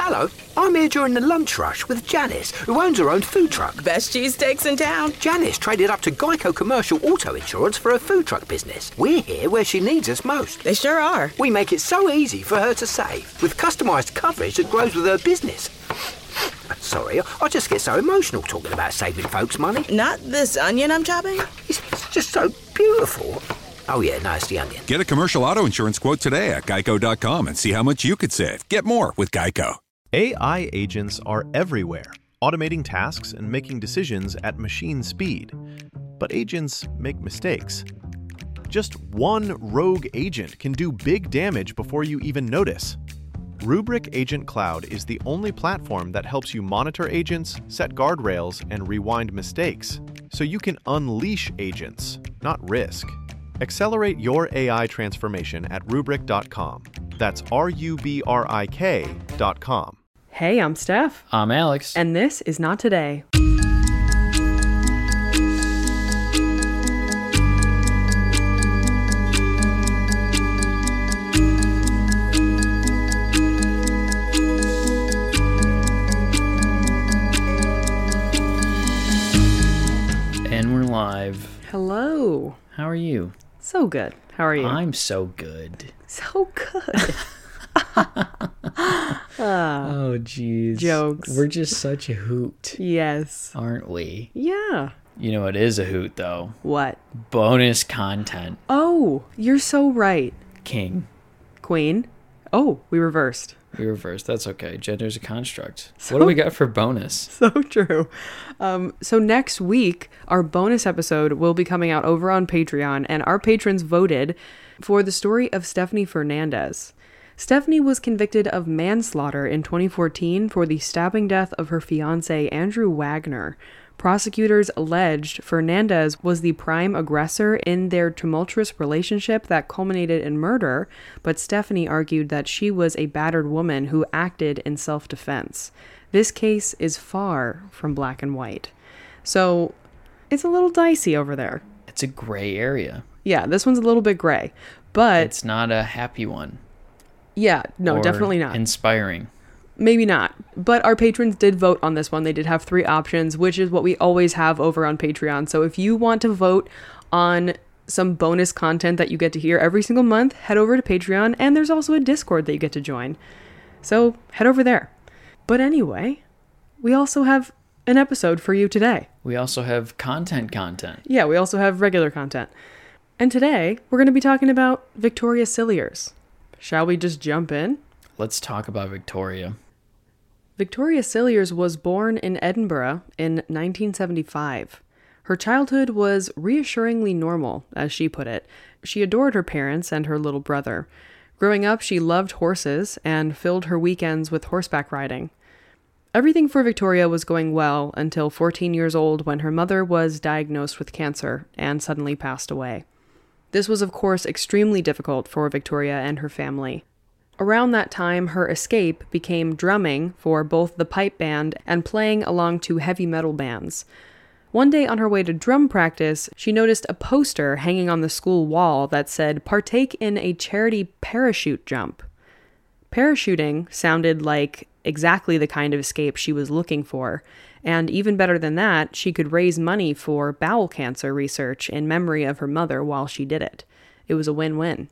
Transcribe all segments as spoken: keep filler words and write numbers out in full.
Hello, I'm here during the lunch rush with Janice, who owns her own food truck. Best cheesesteaks in town. Janice traded up to Geico Commercial Auto Insurance for her food truck business. We're here where she needs us most. They sure are. We make it so easy for her to save, with customised coverage that grows with her business. Sorry, I just get so emotional talking about saving folks money. Not this onion I'm chopping? It's just so beautiful. Oh yeah, no, it's the onion. Get a commercial auto insurance quote today at geico dot com and see how much you could save. Get more with Geico. A I agents are everywhere, automating tasks and making decisions at machine speed. But agents make mistakes. Just one rogue agent can do big damage before you even notice. Rubrik Agent Cloud is the only platform that helps you monitor agents, set guardrails, and rewind mistakes, so you can unleash agents, not risk. Accelerate your A I transformation at rubrik dot com. That's R U B R I K dot com. Hey, I'm Steph. I'm Alex. And this is Not Today. And we're live. Hello. How are you? So good. How are you? I'm so good. So good. Oh, jeez. Jokes. We're just such a hoot, Yes. aren't we? Yeah. You know what is a hoot, though? What? Bonus content. Oh, you're so right. King. Queen. Oh, we reversed. We reversed. That's okay. Gender's a construct. So- What do we got for bonus? So true. Um, so next week, our bonus episode will be coming out over on Patreon, and our patrons voted for the story of Stephanie Fernandez. Stephanie was convicted of manslaughter in twenty fourteen for the stabbing death of her fiancé, Andrew Wagner. Prosecutors alleged Fernandez was the prime aggressor in their tumultuous relationship that culminated in murder, but Stephanie argued that she was a battered woman who acted in self-defense. This case is far from black and white. So it's a little dicey over there. It's a gray area. Yeah, this one's a little bit gray, but It's not a happy one. yeah, no, or definitely not. Inspiring. Maybe not. But our patrons did vote on this one. They did have three options, which is what we always have over on Patreon. So if you want to vote on some bonus content that you get to hear every single month, head over to Patreon. And there's also a Discord that you get to join. So head over there. But anyway, we also have an episode for you today. We also have content content. Yeah, we also have regular content. And today, we're going to be talking about Victoria Cilliers. Shall we just jump in? Let's talk about Victoria. Victoria Cilliers was born in Edinburgh in nineteen seventy-five. Her childhood was reassuringly normal, as she put it. She adored her parents and her little brother. Growing up, she loved horses and filled her weekends with horseback riding. Everything for Victoria was going well until fourteen years old, when her mother was diagnosed with cancer and suddenly passed away. This was, of course, extremely difficult for Victoria and her family. Around that time, her escape became drumming for both the pipe band and playing along to heavy metal bands. One day on her way to drum practice, she noticed a poster hanging on the school wall that said, "Partake in a charity parachute jump." Parachuting sounded like exactly the kind of escape she was looking for, and even better than that, she could raise money for bowel cancer research in memory of her mother while she did it. It was a win-win.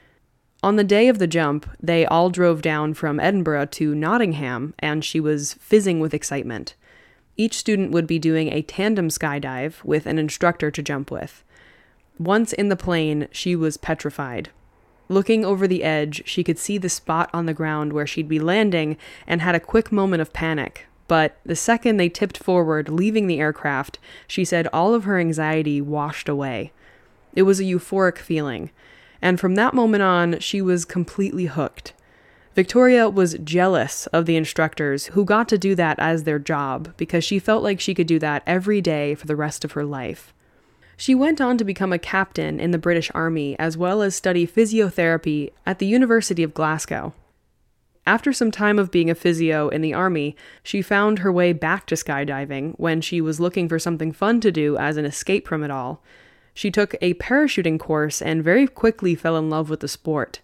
On the day of the jump, they all drove down from Edinburgh to Nottingham, and she was fizzing with excitement. Each student would be doing a tandem skydive with an instructor to jump with. Once in the plane, she was petrified. Looking over the edge, she could see the spot on the ground where she'd be landing and had a quick moment of panic. But the second they tipped forward, leaving the aircraft, she said all of her anxiety washed away. It was a euphoric feeling. And from that moment on, she was completely hooked. Victoria was jealous of the instructors who got to do that as their job, because she felt like she could do that every day for the rest of her life. She went on to become a captain in the British Army, as well as study physiotherapy at the University of Glasgow. After some time of being a physio in the army, she found her way back to skydiving when she was looking for something fun to do as an escape from it all. She took a parachuting course and very quickly fell in love with the sport.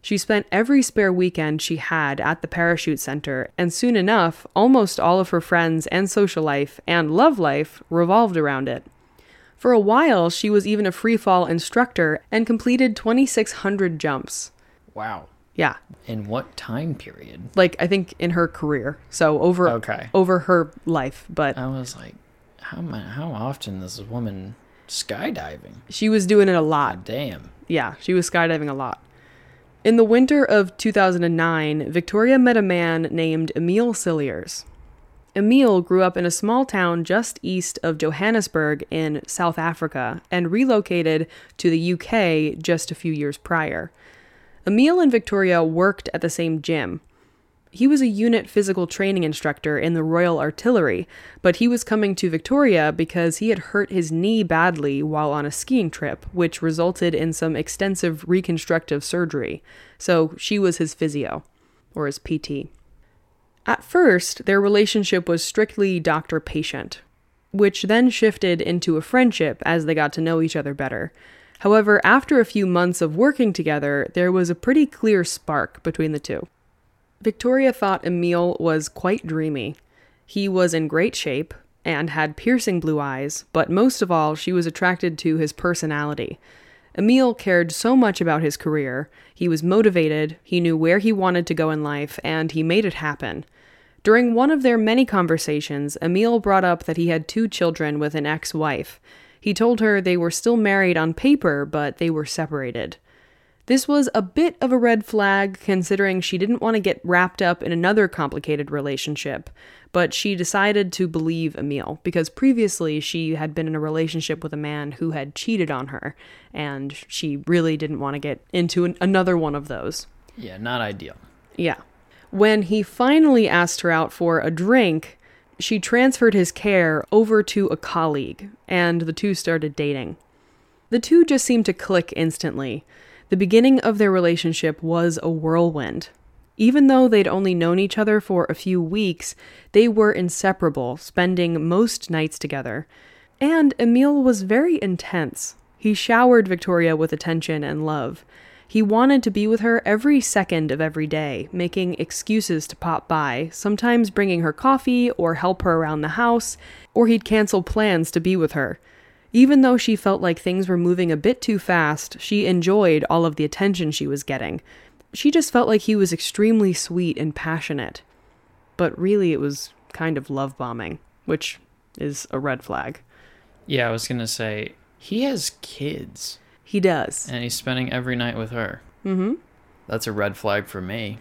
She spent every spare weekend she had at the parachute center, and soon enough, almost all of her friends and social life and love life revolved around it. For a while, she was even a freefall instructor and completed twenty-six hundred jumps. Wow. Yeah. In what time period? Like, I think in her career. So over Okay. over her life. But I was like, how ma- how often is this woman skydiving? she was doing it a lot. God damn. Yeah, she was skydiving a lot. In the winter of two thousand nine, Victoria met a man named Emil Cilliers. Emil grew up in a small town just east of Johannesburg in South Africa and relocated to the U K just a few years prior. Emil and Victoria worked at the same gym. He was a unit physical training instructor in the Royal Artillery, but he was coming to Victoria because he had hurt his knee badly while on a skiing trip, which resulted in some extensive reconstructive surgery. So she was his physio, or his P T. At first, their relationship was strictly doctor-patient, which then shifted into a friendship as they got to know each other better. However, after a few months of working together, there was a pretty clear spark between the two. Victoria thought Emil was quite dreamy. He was in great shape and had piercing blue eyes, but most of all, she was attracted to his personality. Emil cared so much about his career. He was motivated, he knew where he wanted to go in life, and he made it happen. During one of their many conversations, Emil brought up that he had two children with an ex-wife. He told her they were still married on paper, but they were separated. This was a bit of a red flag, considering she didn't want to get wrapped up in another complicated relationship, but she decided to believe Emil, because previously she had been in a relationship with a man who had cheated on her, and she really didn't want to get into an- another one of those. Yeah, not ideal. Yeah. When he finally asked her out for a drink, she transferred his care over to a colleague, and the two started dating. The two just seemed to click instantly. The beginning of their relationship was a whirlwind. Even though they'd only known each other for a few weeks, they were inseparable, spending most nights together. And Emil was very intense. He showered Victoria with attention and love. He wanted to be with her every second of every day, making excuses to pop by, sometimes bringing her coffee or help her around the house, or he'd cancel plans to be with her. Even though she felt like things were moving a bit too fast, she enjoyed all of the attention she was getting. She just felt like he was extremely sweet and passionate. But really it was kind of love bombing, which is a red flag. Yeah, I was going to say, he has kids. He does. And he's spending every night with her. Mm-hmm. That's a red flag for me.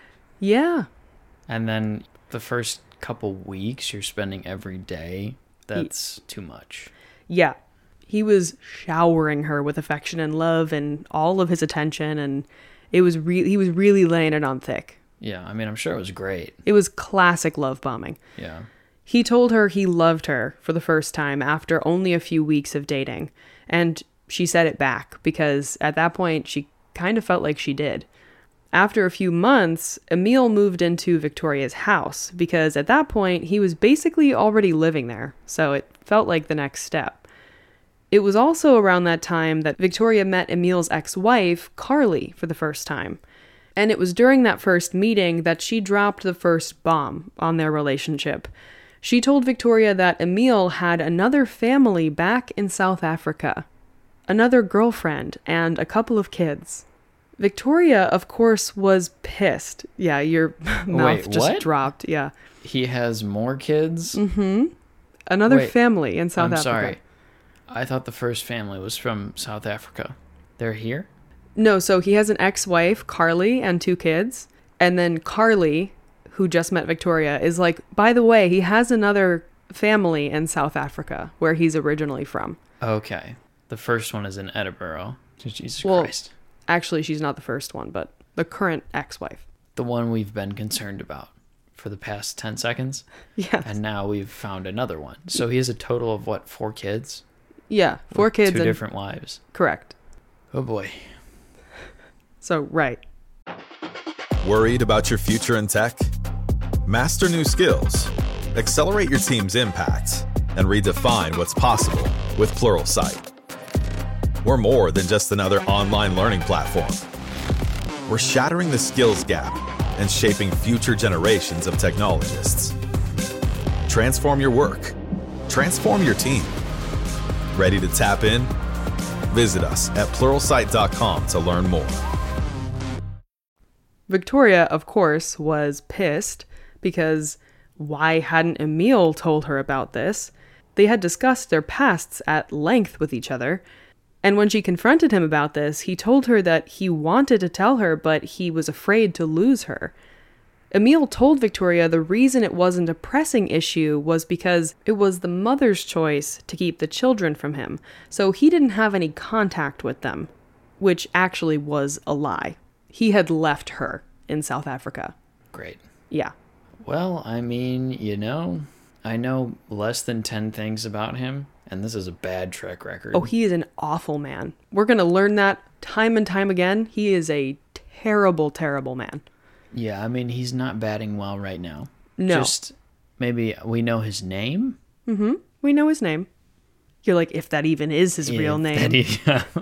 Yeah. And then the first couple weeks you're spending every day. That's he, too much. Yeah. He was showering her with affection and love and all of his attention, and it was re- he was really laying it on thick. Yeah, I mean, I'm sure it was great. It was classic love bombing. Yeah. He told her he loved her for the first time after only a few weeks of dating, and she said it back because at that point she kind of felt like she did. After a few months, Emil moved into Victoria's house because at that point he was basically already living there, so it felt like the next step. It was also around that time that Victoria met Emil's ex-wife, Carly, for the first time. And it was during that first meeting that she dropped the first bomb on their relationship. She told Victoria that Emil had another family back in South Africa. Another girlfriend, and a couple of kids. Victoria, of course, was pissed. Yeah, your mouth Wait, just what? dropped. Yeah. He has more kids? Mm-hmm. Another Wait, family in South I'm Africa. sorry. I thought the first family was from South Africa. They're here? No, so he has an ex-wife, Carly, and two kids. And then Carly, who just met Victoria, is like, by the way, he has another family in South Africa, where he's originally from. Okay. The first one is in Edinburgh. Jesus Well, Christ. Actually, she's not the first one, but the current ex-wife. The one we've been concerned about for the past ten seconds. Yes. And now we've found another one. So he has a total of, what, four kids? Yeah, four With kids. Two and... different wives. Correct. Oh, boy. So, right. Worried about your future in tech? Master new skills, accelerate your team's impact, and redefine what's possible with Pluralsight. We're more than just another online learning platform. we're shattering the skills gap and shaping future generations of technologists. Transform your work. Transform your team. Ready to tap in? Visit us at pluralsight dot com to learn more. Victoria, of course, was pissed because why hadn't Emil told her about this? They had discussed their pasts at length with each other, and when she confronted him about this, he told her that he wanted to tell her, but he was afraid to lose her. Emil told Victoria the reason it wasn't a pressing issue was because it was the mother's choice to keep the children from him, so he didn't have any contact with them, which actually was a lie. He had left her in South Africa. Great. Yeah. Well, I mean, you know, I know less than ten things about him, and this is a bad track record. Oh, he is an awful man. We're going to learn that time and time again. He is a terrible, terrible man. Yeah, I mean, he's not batting well right now. No. Just maybe we know his name? Mm-hmm. We know his name. You're like, if that even is his If real name. that is-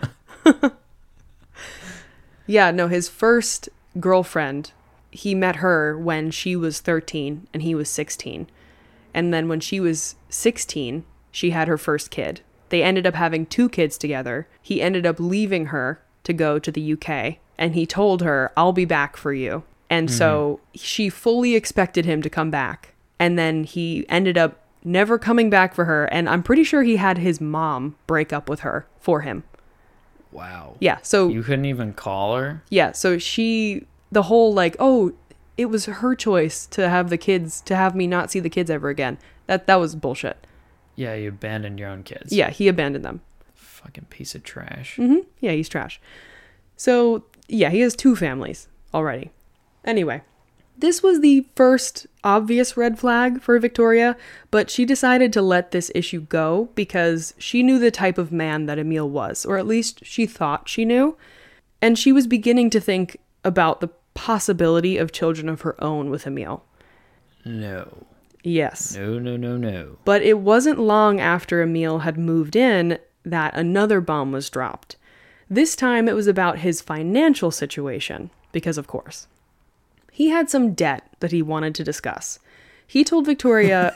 Yeah, no, his first girlfriend, he met her when she was thirteen and he was sixteen. And then when she was sixteen, she had her first kid. They ended up having two kids together. He ended up leaving her to go to the U K, and he told her, I'll be back for you. And mm-hmm. so she fully expected him to come back. And then he ended up never coming back for her. And I'm pretty sure he had his mom break up with her for him. Wow. Yeah, so... You couldn't even call her? Yeah, so she... The whole, like, oh, it was her choice to have the kids, to have me not see the kids ever again. That that was bullshit. Yeah, you abandoned your own kids. Yeah, he abandoned them. Fucking piece of trash. Mm-hmm. Yeah, he's trash. So, yeah, he has two families already. Anyway, this was the first obvious red flag for Victoria, but she decided to let this issue go because she knew the type of man that Emil was, or at least she thought she knew. And she was beginning to think about the possibility of children of her own with Emil. No. Yes. No, no, no, no. But it wasn't long after Emil had moved in that another bomb was dropped. This time it was about his financial situation, because of course. He had some debt that he wanted to discuss. He told Victoria...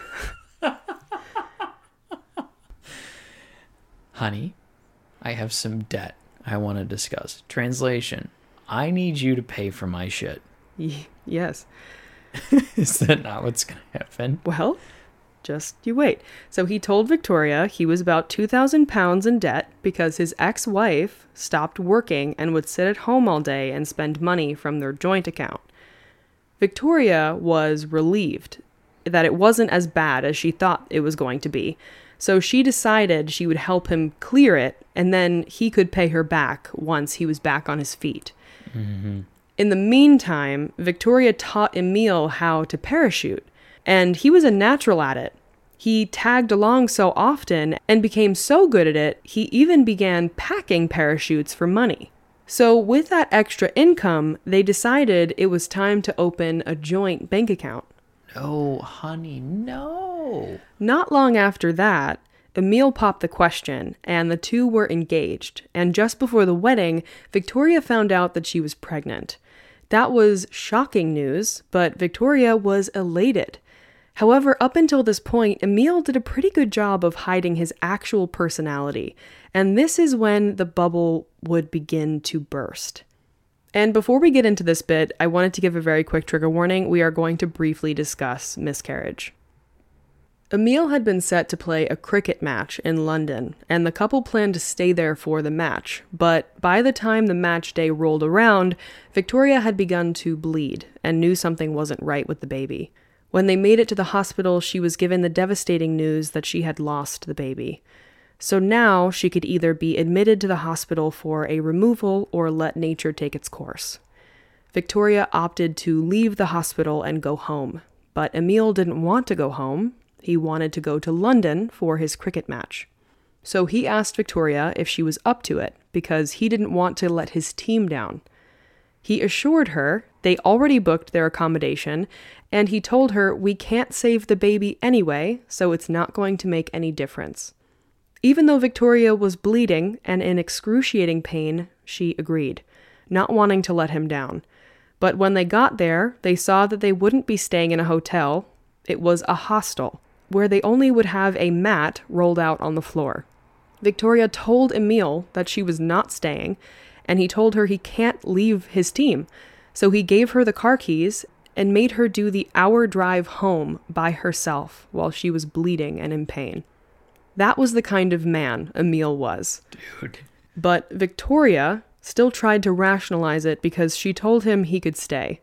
Honey, I have some debt I want to discuss. Translation. I need you to pay for my shit. Y- yes. Is that not what's going to happen? Well, just you wait. So he told Victoria he was about two thousand pounds in debt because his ex-wife stopped working and would sit at home all day and spend money from their joint account. Victoria was relieved that it wasn't as bad as she thought it was going to be. So she decided she would help him clear it, and then he could pay her back once he was back on his feet. Mm-hmm. In the meantime, Victoria taught Emil how to parachute, and he was a natural at it. He tagged along so often and became so good at it, he even began packing parachutes for money. So with that extra income, they decided it was time to open a joint bank account. No, honey, no. Not long after that, Emil popped the question, and the two were engaged. And just before the wedding, Victoria found out that she was pregnant. That was shocking news, but Victoria was elated. However, up until this point, Emil did a pretty good job of hiding his actual personality, and this is when the bubble would begin to burst. And before we get into this bit, I wanted to give a very quick trigger warning. We are going to briefly discuss miscarriage. Emil had been set to play a cricket match in London, and the couple planned to stay there for the match. But by the time the match day rolled around, Victoria had begun to bleed and knew something wasn't right with the baby. When they made it to the hospital, she was given the devastating news that she had lost the baby. So now she could either be admitted to the hospital for a removal or let nature take its course. Victoria opted to leave the hospital and go home, but Emil didn't want to go home. He wanted to go to London for his cricket match. So he asked Victoria if she was up to it, because he didn't want to let his team down. He assured her they already booked their accommodation, and he told her we can't save the baby anyway, so it's not going to make any difference. Even though Victoria was bleeding and in excruciating pain, she agreed. not wanting to let him down. But when they got there, they saw that they wouldn't be staying in a hotel. It was a hostel, where they only would have a mat rolled out on the floor. Victoria told Emil that she was not staying, and he told her he can't leave his team. So he gave her the car keys and made her do the hour drive home by herself while she was bleeding and in pain. That was the kind of man Emil was. Dude. But Victoria still tried to rationalize it because she told him he could stay,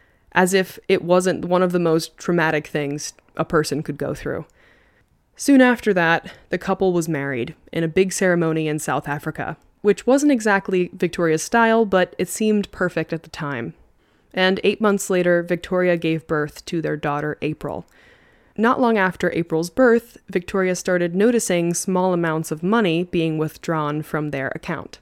as if it wasn't one of the most traumatic things a person could go through. Soon after that, the couple was married in a big ceremony in South Africa, which wasn't exactly Victoria's style, but it seemed perfect at the time. And eight months later, Victoria gave birth to their daughter, April. Not long after April's birth, Victoria started noticing small amounts of money being withdrawn from their account.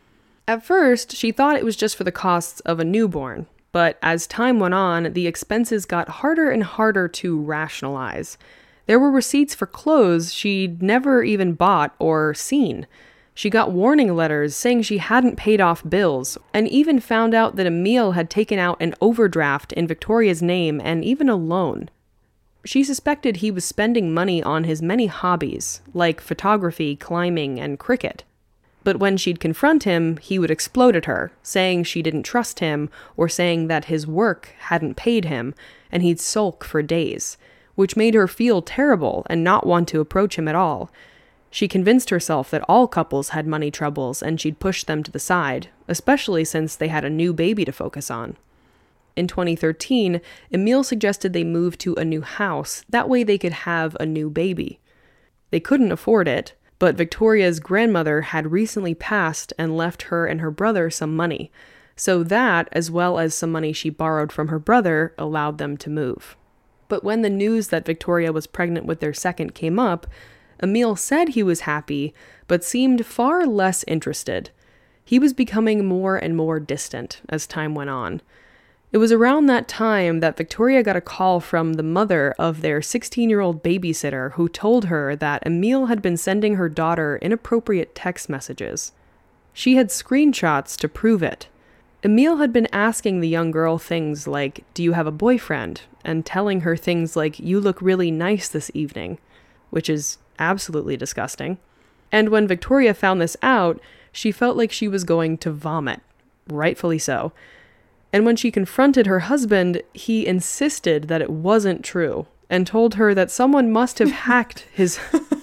At first, she thought it was just for the costs of a newborn, but as time went on, the expenses got harder and harder to rationalize. There were receipts for clothes she'd never even bought or seen. She got warning letters saying she hadn't paid off bills, and even found out that Emil had taken out an overdraft in Victoria's name and even a loan. She suspected he was spending money on his many hobbies, like photography, climbing, and cricket. But when she'd confront him, he would explode at her, saying she didn't trust him, or saying that his work hadn't paid him, and he'd sulk for days, which made her feel terrible and not want to approach him at all. She convinced herself that all couples had money troubles and she'd push them to the side, especially since they had a new baby to focus on. In twenty thirteen, Emil suggested they move to a new house, that way they could have a new baby. They couldn't afford it, but Victoria's grandmother had recently passed and left her and her brother some money, so that, as well as some money she borrowed from her brother, allowed them to move. But when the news that Victoria was pregnant with their second came up, Emil said he was happy, but seemed far less interested. He was becoming more and more distant as time went on. It was around that time that Victoria got a call from the mother of their sixteen-year-old babysitter who told her that Emil had been sending her daughter inappropriate text messages. She had screenshots to prove it. Emil had been asking the young girl things like, "Do you have a boyfriend?" and telling her things like, "You look really nice this evening," which is absolutely disgusting. And when Victoria found this out, she felt like she was going to vomit, rightfully so. And when she confronted her husband, he insisted that it wasn't true and told her that someone must have hacked his...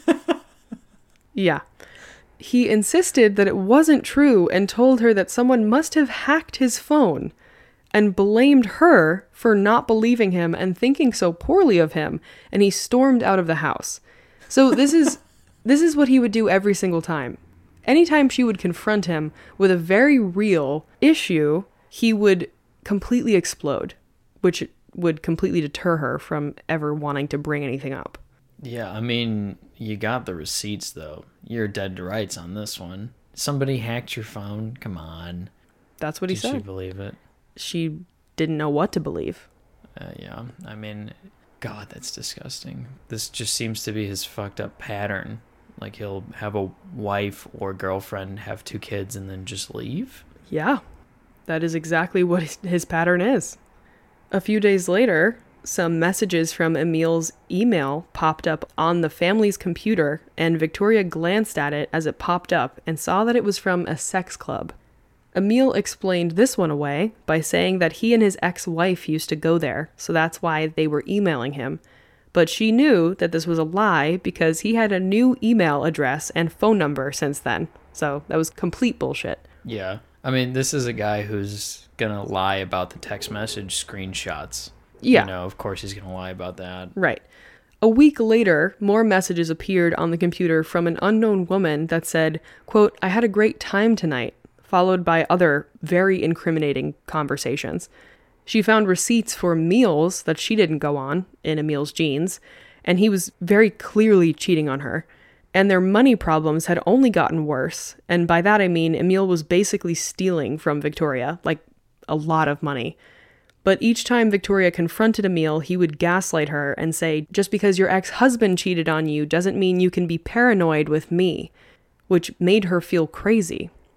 Yeah. He insisted that it wasn't true and told her that someone must have hacked his phone and blamed her for not believing him and thinking so poorly of him, and he stormed out of the house. So this is this is what he would do every single time. Anytime she would confront him with a very real issue, he would completely explode, which would completely deter her from ever wanting to bring anything up. Yeah, I mean, you got the receipts, though. You're dead to rights on this one. Somebody hacked your phone? Come on. That's what he Did said. she believe it? She didn't know what to believe. Uh, yeah, I mean, God, that's disgusting. This just seems to be his fucked up pattern. Like, he'll have a wife or girlfriend, have two kids, and then just leave? Yeah, that is exactly what his, his pattern is. A few days later, some messages from Emil's email popped up on the family's computer, and Victoria glanced at it as it popped up and saw that it was from a sex club. Emil explained this one away by saying that he and his ex-wife used to go there, so that's why they were emailing him. But she knew that this was a lie because he had a new email address and phone number since then. So that was complete bullshit. Yeah. I mean, this is a guy who's gonna lie about the text message screenshots. Yeah. You know, of course he's gonna lie about that. Right. A week later, more messages appeared on the computer from an unknown woman that said, quote, "I had a great time tonight," followed by other very incriminating conversations. She found receipts for meals that she didn't go on in Emil's jeans, and he was very clearly cheating on her. And their money problems had only gotten worse, and by that I mean Emil was basically stealing from Victoria, like a lot of money. But each time Victoria confronted Emil, he would gaslight her and say, "Just because your ex-husband cheated on you doesn't mean you can be paranoid with me," which made her feel crazy.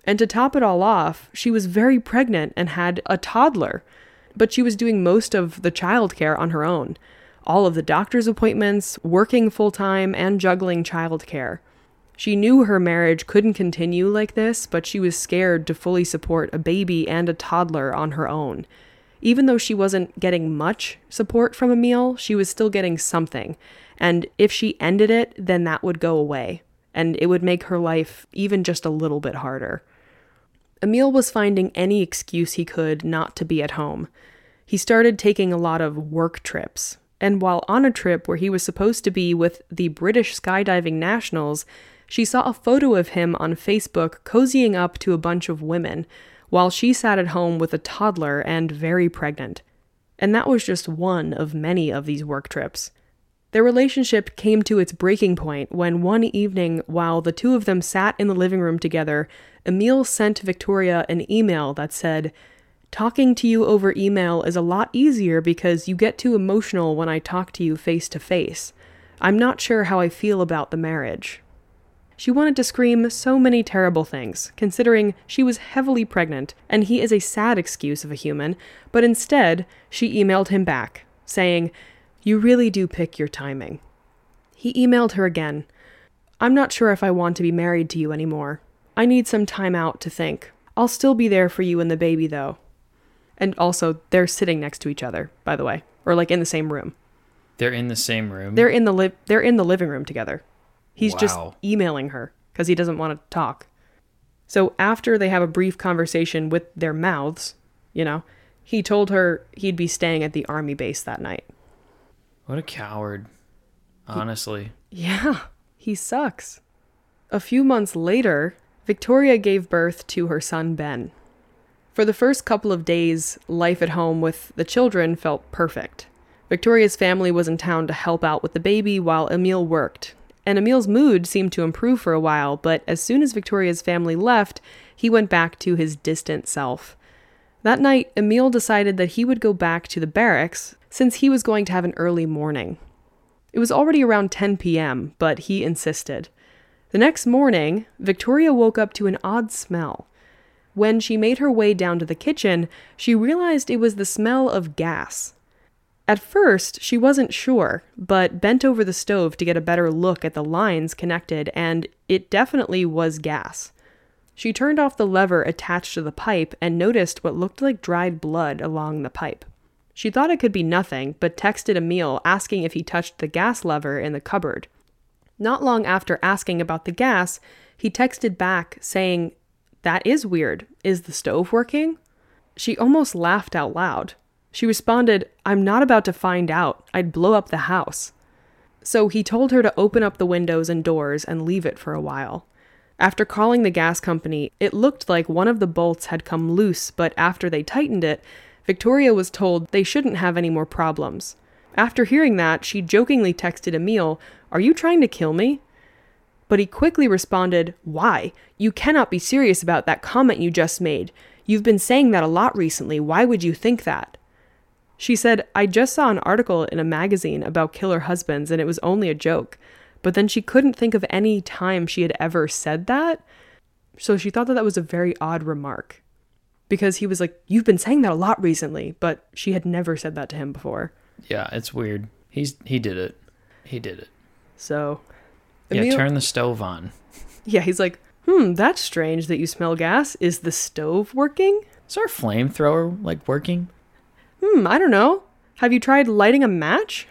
And to top it all off, she was very pregnant and had a toddler. But she was doing most of the childcare on her own. All of the doctor's appointments, working full-time, and juggling childcare. She knew her marriage couldn't continue like this, but she was scared to fully support a baby and a toddler on her own. Even though she wasn't getting much support from Emil, she was still getting something. And if she ended it, then that would go away. And it would make her life even just a little bit harder. Emil was finding any excuse he could not to be at home. He started taking a lot of work trips. And while on a trip where he was supposed to be with the British skydiving nationals, she saw a photo of him on Facebook cozying up to a bunch of women, while she sat at home with a toddler and very pregnant. And that was just one of many of these work trips. Their relationship came to its breaking point when one evening, while the two of them sat in the living room together, Emil sent Victoria an email that said, "Talking to you over email is a lot easier because you get too emotional when I talk to you face to face. I'm not sure how I feel about the marriage." She wanted to scream so many terrible things, considering she was heavily pregnant, and he is a sad excuse of a human, but instead, she emailed him back, saying, "You really do pick your timing." He emailed her again, "I'm not sure if I want to be married to you anymore. I need some time out to think. I'll still be there for you and the baby, though." And also, they're sitting next to each other, by the way, or like in the same room. They're in the same room? They're in the li- they're in the living room together. He's Wow. just emailing her because he doesn't want to talk. So after they have a brief conversation with their mouths, you know, he told her he'd be staying at the army base that night. What a coward. Honestly. Yeah, he sucks. A few months later, Victoria gave birth to her son Ben. For the first couple of days, life at home with the children felt perfect. Victoria's family was in town to help out with the baby while Emil worked. And Emil's mood seemed to improve for a while, but as soon as Victoria's family left, he went back to his distant self. That night, Emil decided that he would go back to the barracks since he was going to have an early morning. It was already around ten p.m., but he insisted. The next morning, Victoria woke up to an odd smell. When she made her way down to the kitchen, she realized it was the smell of gas. At first, she wasn't sure, but bent over the stove to get a better look at the lines connected, and it definitely was gas. She turned off the lever attached to the pipe and noticed what looked like dried blood along the pipe. She thought it could be nothing, but texted Emil asking if he touched the gas lever in the cupboard. Not long after asking about the gas, he texted back saying, "That is weird. Is the stove working?" She almost laughed out loud. She responded, "I'm not about to find out. I'd blow up the house." So he told her to open up the windows and doors and leave it for a while. After calling the gas company, it looked like one of the bolts had come loose, but after they tightened it, Victoria was told they shouldn't have any more problems. After hearing that, she jokingly texted Emil, "Are you trying to kill me?" But he quickly responded, "Why? You cannot be serious about that comment you just made. You've been saying that a lot recently. Why would you think that?" She said, "I just saw an article in a magazine about killer husbands and it was only a joke." But then she couldn't think of any time she had ever said that. So she thought that that was a very odd remark. Because he was like, "You've been saying that a lot recently." But she had never said that to him before. Yeah, it's weird. He's He did it. He did it. So... Yeah, Emil- turn the stove on. Yeah, he's like, hmm, that's strange that you smell gas. Is the stove working? Is our flamethrower, like, working? Hmm, I don't know. Have you tried lighting a match?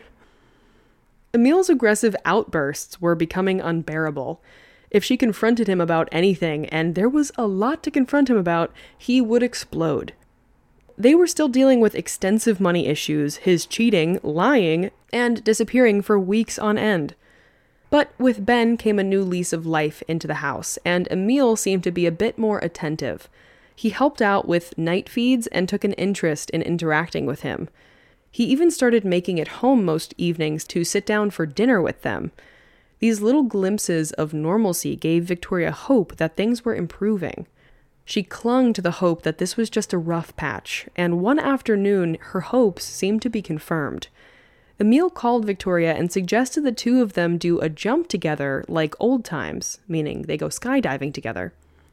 Emil's aggressive outbursts were becoming unbearable. If she confronted him about anything, and there was a lot to confront him about, he would explode. They were still dealing with extensive money issues, his cheating, lying, and disappearing for weeks on end. But with Ben came a new lease of life into the house, and Emil seemed to be a bit more attentive. He helped out with night feeds and took an interest in interacting with him. He even started making it home most evenings to sit down for dinner with them. These little glimpses of normalcy gave Victoria hope that things were improving. She clung to the hope that this was just a rough patch, and one afternoon her hopes seemed to be confirmed. Emil called Victoria and suggested the two of them do a jump together like old times, meaning they go skydiving together.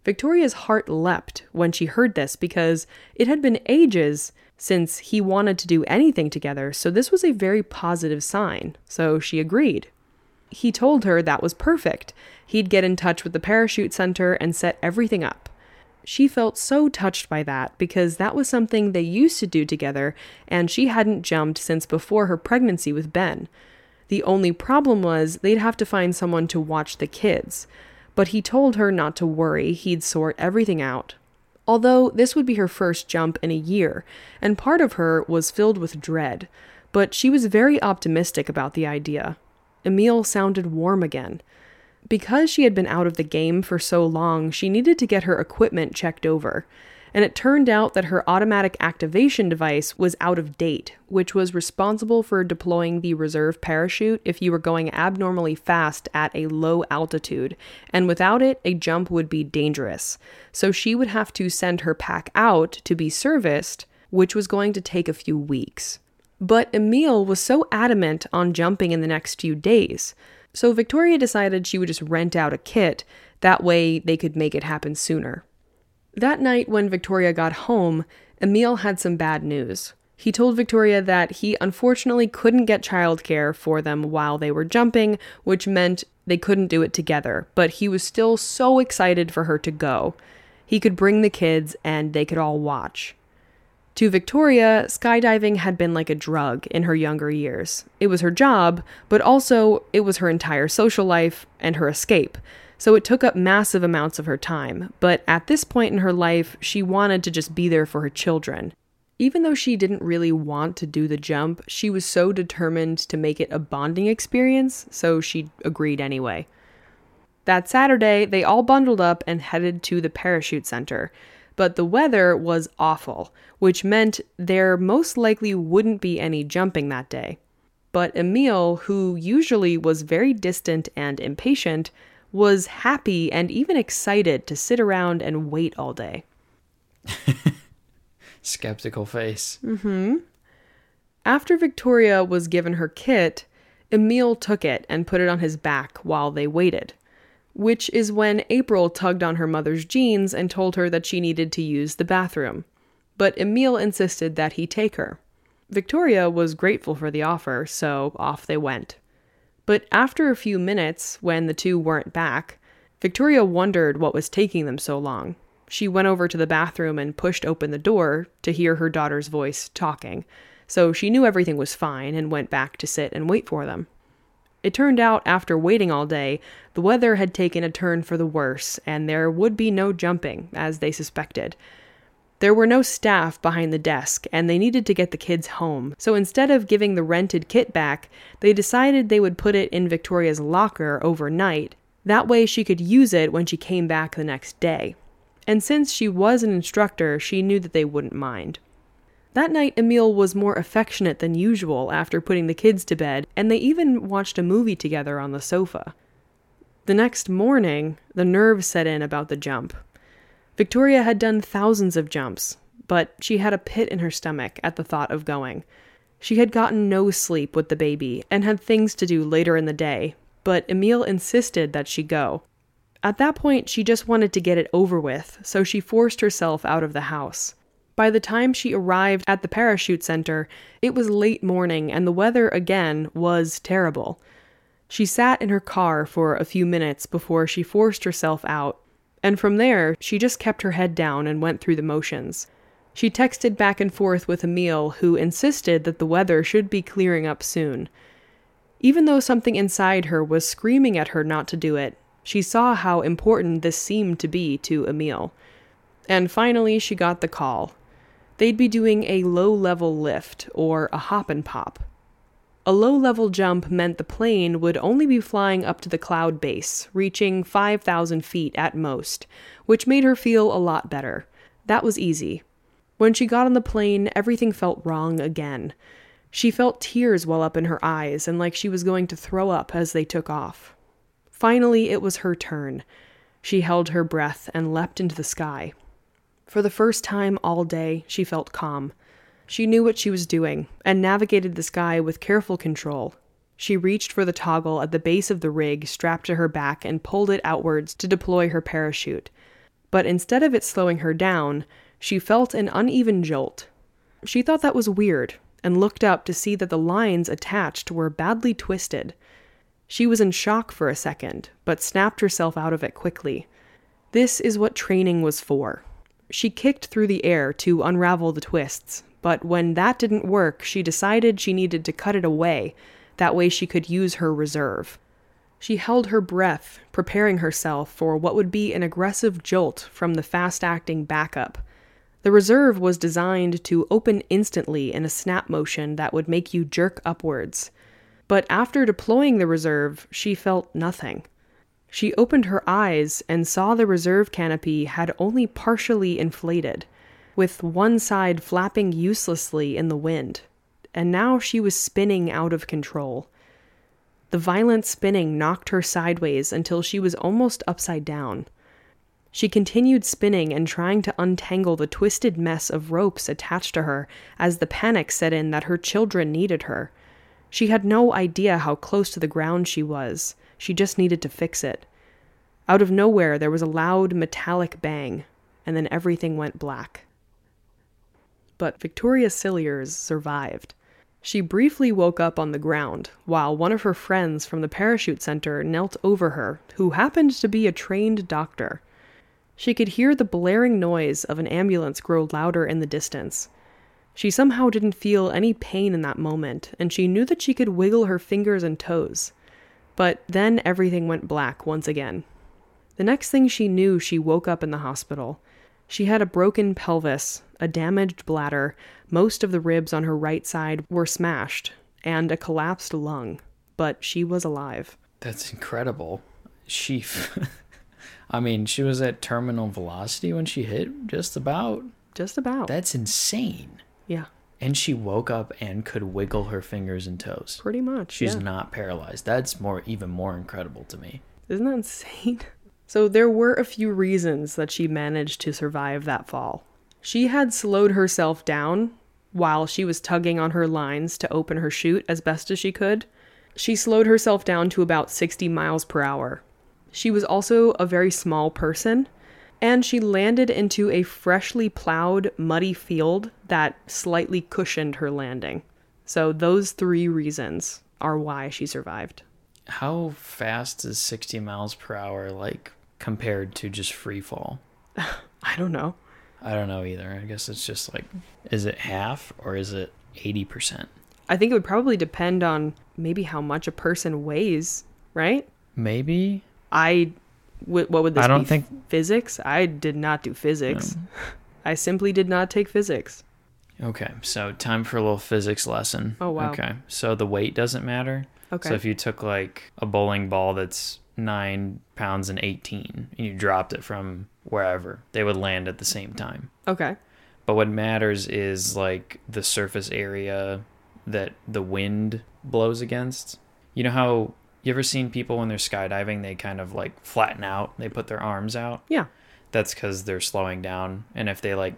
Victoria's heart leapt when she heard this because it had been ages since he wanted to do anything together, so this was a very positive sign, so she agreed. He told her that was perfect. He'd get in touch with the parachute center and set everything up. She felt so touched by that because that was something they used to do together, and she hadn't jumped since before her pregnancy with Ben. The only problem was they'd have to find someone to watch the kids, but he told her not to worry, he'd sort everything out. Although this would be her first jump in a year, and part of her was filled with dread, but she was very optimistic about the idea. Emil sounded warm again. Because she had been out of the game for so long, she needed to get her equipment checked over, and it turned out that her automatic activation device was out of date, which was responsible for deploying the reserve parachute if you were going abnormally fast at a low altitude, and without it, a jump would be dangerous. So she would have to send her pack out to be serviced, which was going to take a few weeks. But Emil was so adamant on jumping in the next few days, so Victoria decided she would just rent out a kit, that way they could make it happen sooner. That night when Victoria got home, Emil had some bad news. He told Victoria that he unfortunately couldn't get childcare for them while they were jumping, which meant they couldn't do it together, but he was still so excited for her to go. He could bring the kids and they could all watch. To Victoria, skydiving had been like a drug in her younger years. It was her job, but also it was her entire social life and her escape. So it took up massive amounts of her time, but at this point in her life, she wanted to just be there for her children. Even though she didn't really want to do the jump, she was so determined to make it a bonding experience, so she agreed anyway. That Saturday, they all bundled up and headed to the parachute center, but the weather was awful, which meant there most likely wouldn't be any jumping that day. But Emil, who usually was very distant and impatient, was happy and even excited to sit around and wait all day. Skeptical face. Mm-hmm. After Victoria was given her kit, Emil took it and put it on his back while they waited, which is when April tugged on her mother's jeans and told her that she needed to use the bathroom. But Emil insisted that he take her. Victoria was grateful for the offer, so off they went. But after a few minutes, when the two weren't back, Victoria wondered what was taking them so long. She went over to the bathroom and pushed open the door to hear her daughter's voice talking, so she knew everything was fine and went back to sit and wait for them. It turned out after waiting all day, the weather had taken a turn for the worse, and there would be no jumping, as they suspected. There were no staff behind the desk, and they needed to get the kids home, so instead of giving the rented kit back, they decided they would put it in Victoria's locker overnight. That way she could use it when she came back the next day. And since she was an instructor, she knew that they wouldn't mind. That night, Emil was more affectionate than usual after putting the kids to bed, and they even watched a movie together on the sofa. The next morning, the nerves set in about the jump. Victoria had done thousands of jumps, but she had a pit in her stomach at the thought of going. She had gotten no sleep with the baby and had things to do later in the day, but Emil insisted that she go. At that point, she just wanted to get it over with, so she forced herself out of the house. By the time she arrived at the parachute center, it was late morning and the weather again was terrible. She sat in her car for a few minutes before she forced herself out, and from there, she just kept her head down and went through the motions. She texted back and forth with Emil, who insisted that the weather should be clearing up soon. Even though something inside her was screaming at her not to do it, she saw how important this seemed to be to Emil. And finally, she got the call. They'd be doing a low-level lift, or a hop and pop. A low-level jump meant the plane would only be flying up to the cloud base, reaching five thousand feet at most, which made her feel a lot better. That was easy. When she got on the plane, everything felt wrong again. She felt tears well up in her eyes and like she was going to throw up as they took off. Finally, it was her turn. She held her breath and leapt into the sky. For the first time all day, she felt calm. She knew what she was doing, and navigated the sky with careful control. She reached for the toggle at the base of the rig strapped to her back and pulled it outwards to deploy her parachute. But instead of it slowing her down, she felt an uneven jolt. She thought that was weird and looked up to see that the lines attached were badly twisted. She was in shock for a second, but snapped herself out of it quickly. This is what training was for. She kicked through the air to unravel the twists, but when that didn't work, she decided she needed to cut it away. That way she could use her reserve. She held her breath, preparing herself for what would be an aggressive jolt from the fast-acting backup. The reserve was designed to open instantly in a snap motion that would make you jerk upwards. But after deploying the reserve, she felt nothing. She opened her eyes and saw the reserve canopy had only partially inflated, with one side flapping uselessly in the wind, and now she was spinning out of control. The violent spinning knocked her sideways until she was almost upside down. She continued spinning and trying to untangle the twisted mess of ropes attached to her as the panic set in that her children needed her. She had no idea how close to the ground she was. She just needed to fix it. Out of nowhere, there was a loud metallic bang, and then everything went black. But Victoria Cilliers survived. She briefly woke up on the ground, while one of her friends from the parachute center knelt over her, who happened to be a trained doctor. She could hear the blaring noise of an ambulance grow louder in the distance. She somehow didn't feel any pain in that moment, and she knew that she could wiggle her fingers and toes. But then everything went black once again. The next thing she knew, she woke up in the hospital. She had a broken pelvis, a damaged bladder, most of the ribs on her right side were smashed, and a collapsed lung. But she was alive. That's incredible. She... I mean, she was at terminal velocity when she hit, just about. Just about. That's insane. Yeah. And she woke up and could wiggle her fingers and toes. Pretty much, She's yeah. not paralyzed. That's more, even more incredible to me. Isn't that insane? So there were a few reasons that she managed to survive that fall. She had slowed herself down while she was tugging on her lines to open her chute as best as she could. She slowed herself down to about sixty miles per hour. She was also a very small person, and she landed into a freshly plowed, muddy field that slightly cushioned her landing. So those three reasons are why she survived. How fast is sixty miles per hour, like, compared to just free fall? I don't know. I don't know either. I guess it's just like, is it half or is it eighty percent? I think it would probably depend on maybe how much a person weighs, right? Maybe. I, what would this I don't be? think Physics? I did not do physics. No. I simply did not take physics. Okay, so time for a little physics lesson. Oh, wow. Okay, so the weight doesn't matter. Okay. So if you took like a bowling ball that's nine pounds and eighteen and you dropped it from wherever, they would land at the same time. Okay. But what matters is like the surface area that the wind blows against. You know how you ever seen people when they're skydiving, they kind of like flatten out, they put their arms out? Yeah. That's because they're slowing down. And if they like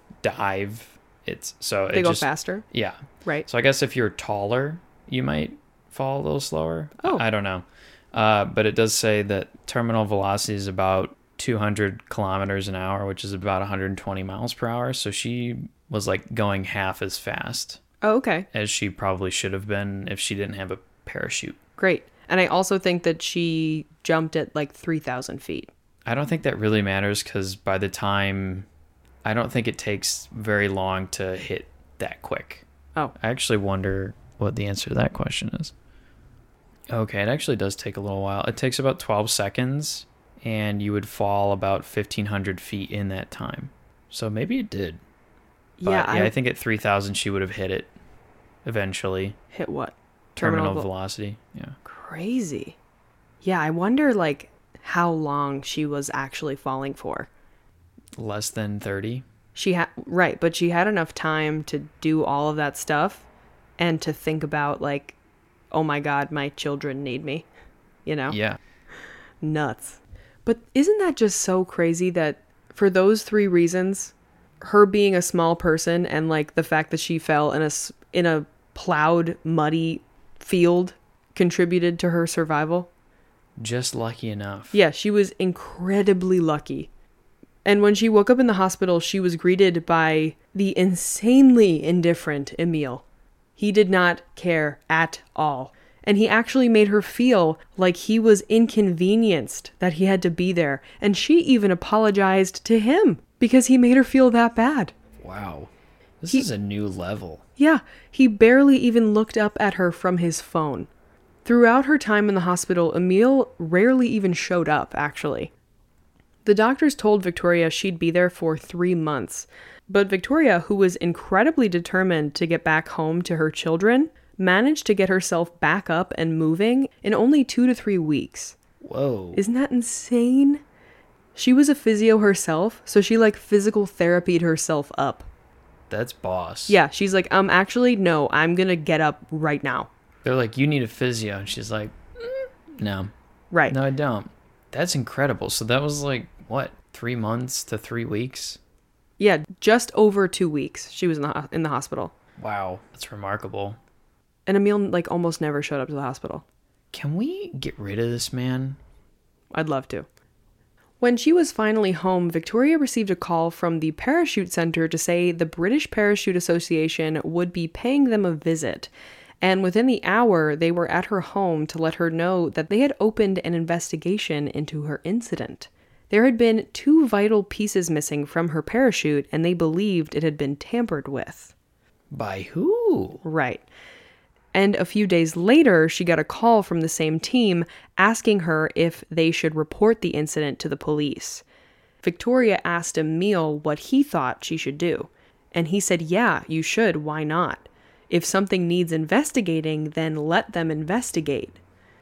dive, it's so They it go just, faster? Yeah. Right. So I guess if you're taller, you might fall a little slower. Oh. I don't know. Uh, but it does say that terminal velocity is about two hundred kilometers an hour, which is about one hundred twenty miles per hour. So she was like going half as fast Oh, okay. as she probably should have been if she didn't have a parachute. Great. And I also think that she jumped at like three thousand feet. I don't think that really matters because by the time, I don't think it takes very long to hit that quick. Oh. I actually wonder what the answer to that question is. Okay, it actually does take a little while. It takes about twelve seconds, and you would fall about fifteen hundred feet in that time. So maybe it did. But yeah, yeah I, I think at three thousand she would have hit it eventually. hit what? Terminal, vel- velocity, yeah. Crazy. Yeah, I wonder like how long she was actually falling for. Less than thirty. She had right, but she had enough time to do all of that stuff and to think about like, oh my God, my children need me. You know? Yeah. Nuts. But isn't that just so crazy that for those three reasons, her being a small person and like the fact that she fell in a s- in a plowed, muddy field contributed to her survival? Just lucky enough. Yeah, she was incredibly lucky. And when she woke up in the hospital, she was greeted by the insanely indifferent Emil. He did not care at all. And he actually made her feel like he was inconvenienced that he had to be there. And she even apologized to him because he made her feel that bad. Wow. This He- is a new level. Yeah, he barely even looked up at her from his phone. Throughout her time in the hospital, Emil rarely even showed up, actually. The doctors told Victoria she'd be there for three months. But Victoria, who was incredibly determined to get back home to her children, managed to get herself back up and moving in only two to three weeks. Whoa. Isn't that insane? She was a physio herself, so she like physical therapied herself up. That's boss. Yeah, she's like, um, actually, no, I'm gonna get up right now. They're like, you need a physio. And she's like, mm, no. Right. No, I don't. That's incredible. So that was like, what, three months to three weeks? Yeah, just over two weeks she was in the, ho- in the hospital. Wow. That's remarkable. And Emil, like, almost never showed up to the hospital. Can we get rid of this man? I'd love to. When she was finally home, Victoria received a call from the Parachute Center to say the British Parachute Association would be paying them a visit. And within the hour, they were at her home to let her know that they had opened an investigation into her incident. There had been two vital pieces missing from her parachute, and they believed it had been tampered with. By who? Right. And a few days later, she got a call from the same team asking her if they should report the incident to the police. Victoria asked Emil what he thought she should do. And he said, yeah, you should. Why not? If something needs investigating, then let them investigate.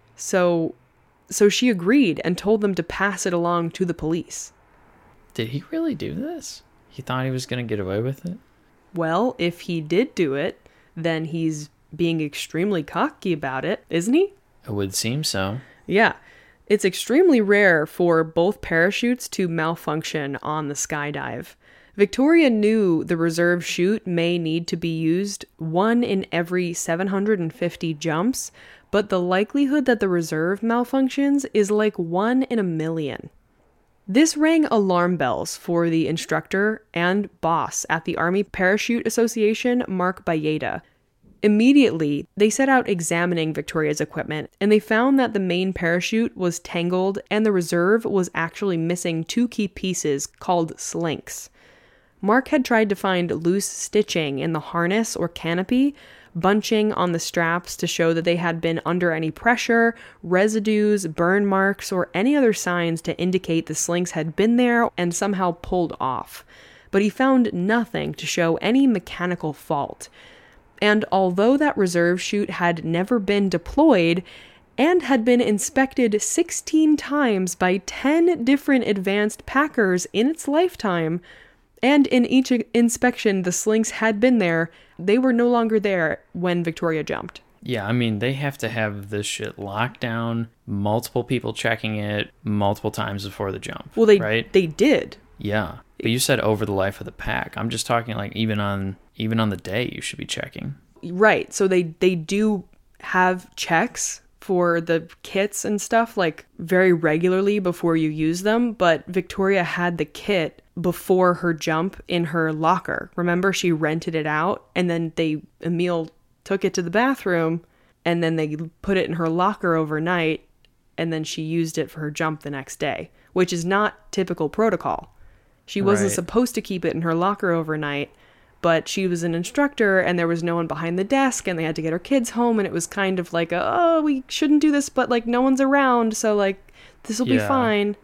So, so she agreed and told them to pass it along to the police. Did he really do this? He thought he was going to get away with it? Well, if he did do it, then he's being extremely cocky about it, isn't he? It would seem so. Yeah. It's extremely rare for both parachutes to malfunction on the skydive. Victoria knew the reserve chute may need to be used one in every seven hundred fifty jumps, but the likelihood that the reserve malfunctions is like one in a million. This rang alarm bells for the instructor and boss at the Army Parachute Association, Mark Bayeda. Immediately, they set out examining Victoria's equipment, and they found that the main parachute was tangled and the reserve was actually missing two key pieces called slinks. Mark had tried to find loose stitching in the harness or canopy, bunching on the straps to show that they had been under any pressure, residues, burn marks, or any other signs to indicate the slinks had been there and somehow pulled off. But he found nothing to show any mechanical fault. And although that reserve chute had never been deployed and had been inspected sixteen times by ten different advanced packers in its lifetime, and in each inspection the slinks had been there, they were no longer there when Victoria jumped. Yeah, I mean, they have to have this shit locked down, multiple people checking it multiple times before the jump. Well, they right? they did. Yeah. But you said over the life of the pack. I'm just talking like even on even on the day you should be checking. Right. So they, they do have checks for the kits and stuff like very regularly before you use them. But Victoria had the kit before her jump in her locker. Remember, she rented it out and then they Emil took it to the bathroom and then they put it in her locker overnight and then she used it for her jump the next day, which is not typical protocol. She wasn't Right. supposed to keep it in her locker overnight, but she was an instructor and there was no one behind the desk and they had to get her kids home and it was kind of like, a, oh, we shouldn't do this, but like no one's around, so like this will be Yeah. fine.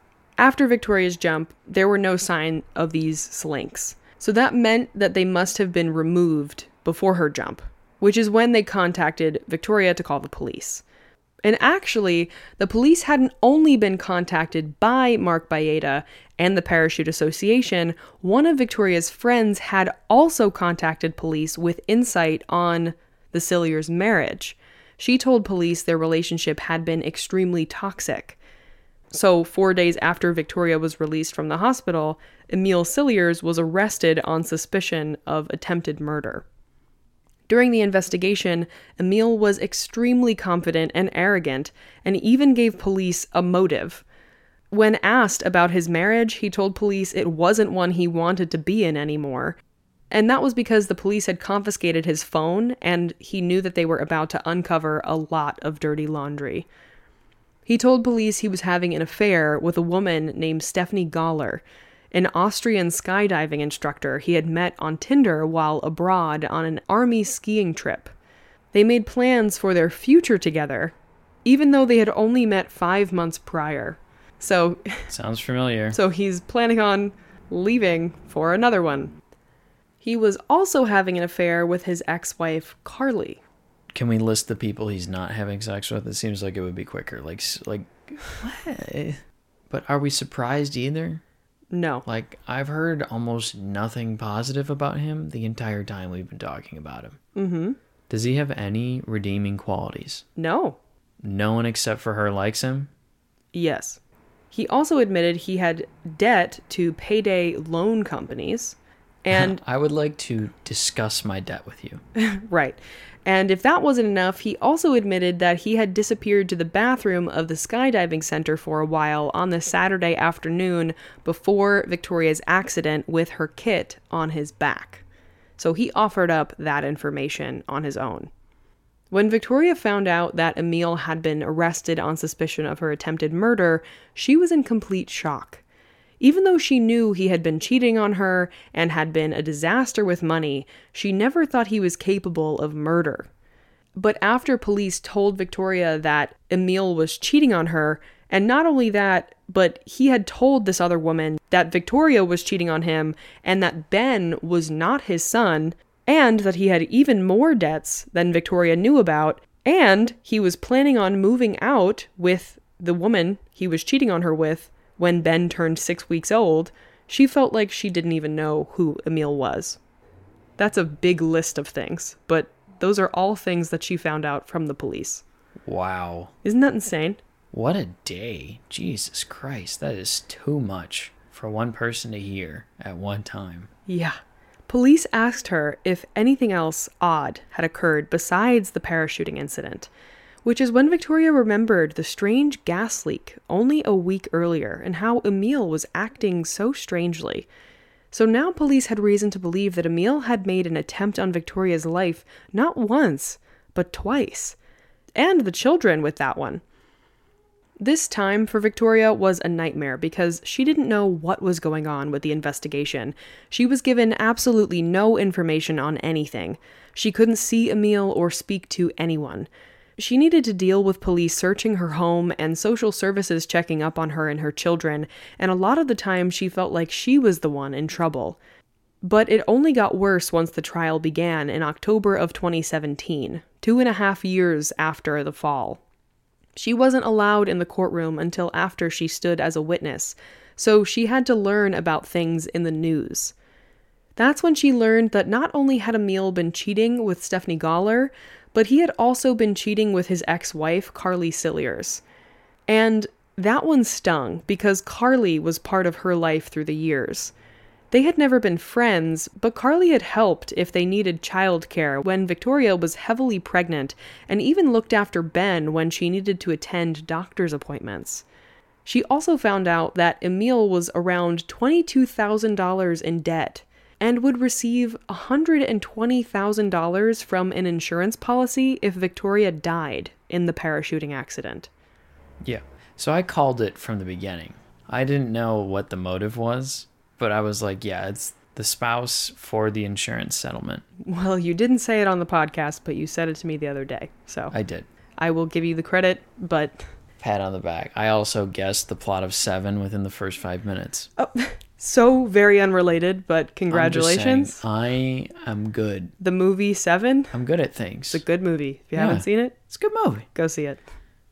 After Victoria's jump, there were no sign of these slinks. So that meant that they must have been removed before her jump, which is when they contacted Victoria to call the police. And actually, the police hadn't only been contacted by Mark Bayeda and the Parachute Association. One of Victoria's friends had also contacted police with insight on the Cilliers' marriage. She told police their relationship had been extremely toxic. So four days after Victoria was released from the hospital, Emil Cilliers was arrested on suspicion of attempted murder. During the investigation, Emil was extremely confident and arrogant, and even gave police a motive. When asked about his marriage, he told police it wasn't one he wanted to be in anymore. And that was because the police had confiscated his phone, and he knew that they were about to uncover a lot of dirty laundry. He told police he was having an affair with a woman named Stephanie Galler, an Austrian skydiving instructor he had met on Tinder while abroad on an army skiing trip. They made plans for their future together, even though they had only met five months prior. So, sounds familiar. So he's planning on leaving for another one. He was also having an affair with his ex-wife, Carly. Can we list the people he's not having sex with? It seems like it would be quicker. Like, like, what? But are we surprised either? No. Like, I've heard almost nothing positive about him the entire time we've been talking about him. Mm-hmm. Does he have any redeeming qualities? No. No one except for her likes him? Yes. He also admitted he had debt to payday loan companies. And I would like to discuss my debt with you. Right. And if that wasn't enough, he also admitted that he had disappeared to the bathroom of the skydiving center for a while on the Saturday afternoon before Victoria's accident with her kit on his back. So he offered up that information on his own. When Victoria found out that Emil had been arrested on suspicion of her attempted murder, she was in complete shock. Even though she knew he had been cheating on her and had been a disaster with money, she never thought he was capable of murder. But after police told Victoria that Emil was cheating on her, and not only that, but he had told this other woman that Victoria was cheating on him and that Ben was not his son, and that he had even more debts than Victoria knew about, and he was planning on moving out with the woman he was cheating on her with when Ben turned six weeks old, she felt like she didn't even know who Emil was. That's a big list of things, but those are all things that she found out from the police. Wow. Isn't that insane? What a day. Jesus Christ, that is too much for one person to hear at one time. Yeah. Police asked her if anything else odd had occurred besides the parachuting incident, which is when Victoria remembered the strange gas leak only a week earlier and how Emil was acting so strangely. So now police had reason to believe that Emil had made an attempt on Victoria's life not once, but twice. And the children with that one. This time for Victoria was a nightmare because she didn't know what was going on with the investigation. She was given absolutely no information on anything. She couldn't see Emil or speak to anyone. She needed to deal with police searching her home and social services checking up on her and her children, and a lot of the time she felt like she was the one in trouble. But it only got worse once the trial began in October of twenty seventeen, two and a half years after the fall. She wasn't allowed in the courtroom until after she stood as a witness, so she had to learn about things in the news. That's when she learned that not only had Emil been cheating with Stephanie Galler, but he had also been cheating with his ex-wife, Carly Cilliers. And that one stung because Carly was part of her life through the years. They had never been friends, but Carly had helped if they needed childcare when Victoria was heavily pregnant and even looked after Ben when she needed to attend doctor's appointments. She also found out that Emil was around twenty-two thousand dollars in debt and would receive one hundred twenty thousand dollars from an insurance policy if Victoria died in the parachuting accident. Yeah. So I called it from the beginning. I didn't know what the motive was, but I was like, yeah, it's the spouse for the insurance settlement. Well, you didn't say it on the podcast, but you said it to me the other day. So I did. I will give you the credit, but... Pat on the back. I also guessed the plot of Seven within the first five minutes. Oh, so very unrelated, but congratulations. I'm just saying, I am good. The movie Seven? I'm good at things. It's a good movie. If you Yeah. haven't seen it, It's a good movie. go see it.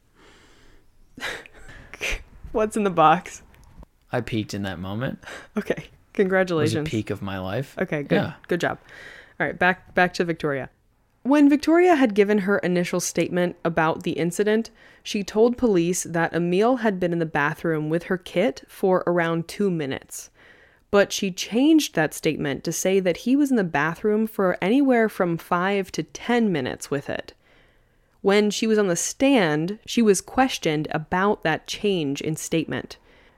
What's in the box? I peaked in that moment. Okay, It was a congratulations. peak of my life. Okay, good. Yeah. Good job. All right, back back to Victoria. When Victoria had given her initial statement about the incident, she told police that Emil had been in the bathroom with her kit for around two minutes. But she changed that statement to say that he was in the bathroom for anywhere from five to ten minutes with it. When she was on the stand, she was questioned about that change in statement.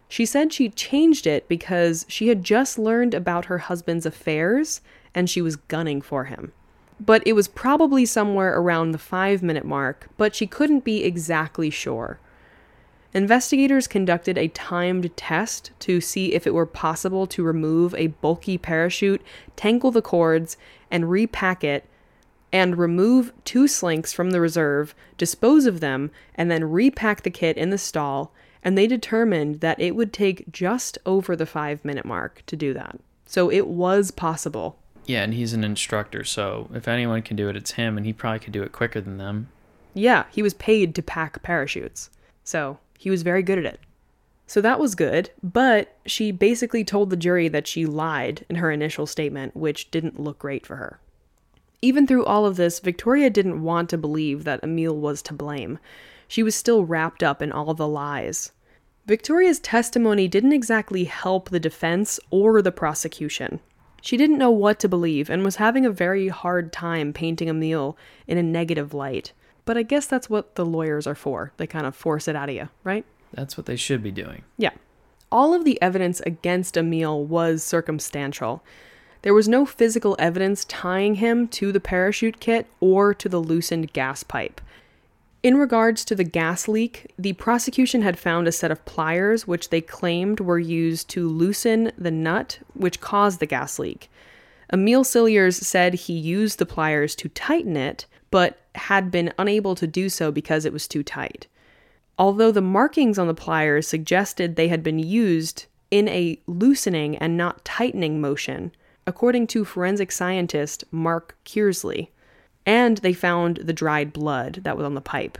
She said she changed it because she had just learned about her husband's affairs and she was gunning for him. But it was probably somewhere around the five-minute mark, but she couldn't be exactly sure. Investigators conducted a timed test to see if it were possible to remove a bulky parachute, tangle the cords, and repack it, and remove two slinks from the reserve, dispose of them, and then repack the kit in the stall, and they determined that it would take just over the five-minute mark to do that. So it was possible. Yeah, and he's an instructor, so if anyone can do it, it's him, and he probably could do it quicker than them. Yeah, he was paid to pack parachutes, so he was very good at it. So that was good, but she basically told the jury that she lied in her initial statement, which didn't look great for her. Even through all of this, Victoria didn't want to believe that Emil was to blame. She was still wrapped up in all the lies. Victoria's testimony didn't exactly help the defense or the prosecution. She didn't know what to believe and was having a very hard time painting Emil in a negative light. But I guess that's what the lawyers are for. They kind of force it out of you, right? That's what they should be doing. Yeah. All of the evidence against Emil was circumstantial. There was no physical evidence tying him to the parachute kit or to the loosened gas pipe. In regards to the gas leak, the prosecution had found a set of pliers which they claimed were used to loosen the nut which caused the gas leak. Emil Cilliers said he used the pliers to tighten it, but had been unable to do so because it was too tight. Although the markings on the pliers suggested they had been used in a loosening and not tightening motion, according to forensic scientist Mark Kearsley. And they found the dried blood that was on the pipe.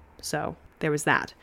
So there was that.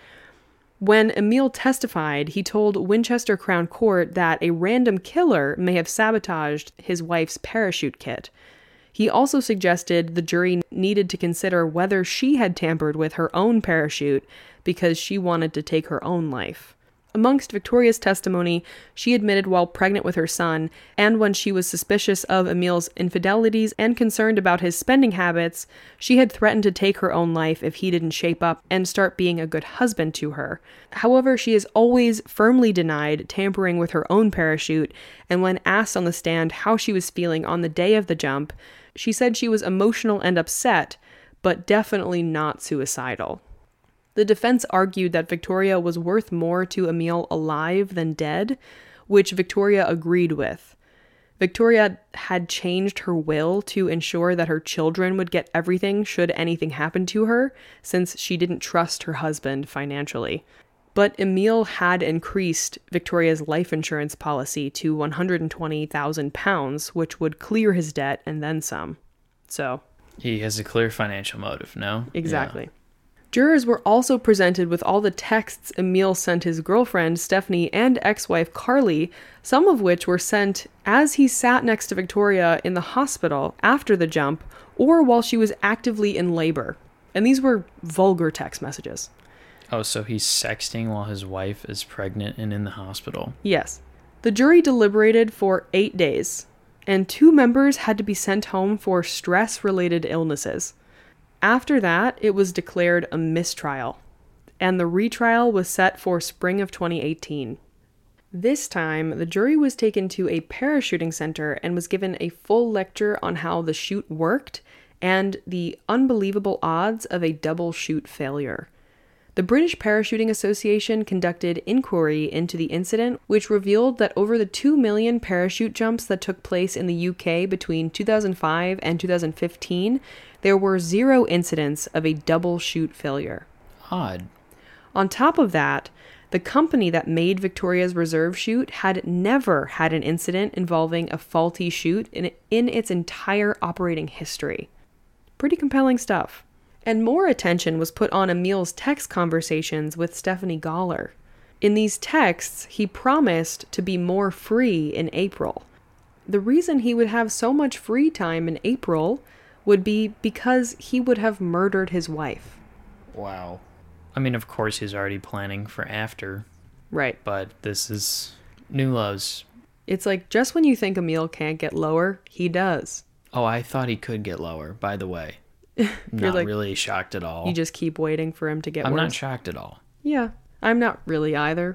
When Emil testified, he told Winchester Crown Court that a random killer may have sabotaged his wife's parachute kit. He also suggested the jury needed to consider whether she had tampered with her own parachute because she wanted to take her own life. Amongst Victoria's testimony, she admitted while pregnant with her son, and when she was suspicious of Emil's infidelities and concerned about his spending habits, she had threatened to take her own life if he didn't shape up and start being a good husband to her. However, she has always firmly denied tampering with her own parachute, and when asked on the stand how she was feeling on the day of the jump, she said she was emotional and upset, but definitely not suicidal. The defense argued that Victoria was worth more to Emil alive than dead, which Victoria agreed with. Victoria had changed her will to ensure that her children would get everything should anything happen to her, since she didn't trust her husband financially. But Emil had increased Victoria's life insurance policy to one hundred twenty thousand pounds, which would clear his debt and then some. So He has a clear financial motive, no? Exactly. Yeah. Jurors were also presented with all the texts Emil sent his girlfriend, Stephanie, and ex-wife, Carly, some of which were sent as he sat next to Victoria in the hospital after the jump or while she was actively in labor. And these were vulgar text messages. Oh, so he's sexting while his wife is pregnant and in the hospital. Yes. The jury deliberated for eight days, and two members had to be sent home for stress-related illnesses. After that, it was declared a mistrial, and the retrial was set for spring of twenty eighteen. This time, the jury was taken to a parachuting center and was given a full lecture on how the chute worked and the unbelievable odds of a double chute failure. The British Parachuting Association conducted inquiry into the incident, which revealed that over the two million parachute jumps that took place in the U K between two thousand five and two thousand fifteen, there were zero incidents of a double chute failure. Odd. On top of that, the company that made Victoria's reserve chute had never had an incident involving a faulty chute in, in its entire operating history. Pretty compelling stuff. And more attention was put on Emil's text conversations with Stephanie Goller. In these texts, he promised to be more free in April. The reason he would have so much free time in April would be because he would have murdered his wife. Wow. I mean, of course he's already planning for after. Right. But this is new lows. It's like, just when you think Emil can't get lower, he does. Oh, I thought he could get lower, by the way. Not like, really shocked at all. You just keep waiting for him to get I'm worse. not shocked at all. Yeah, I'm not really either.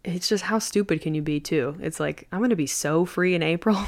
it's just how stupid can you be too? It's like, I'm going to be so free in April.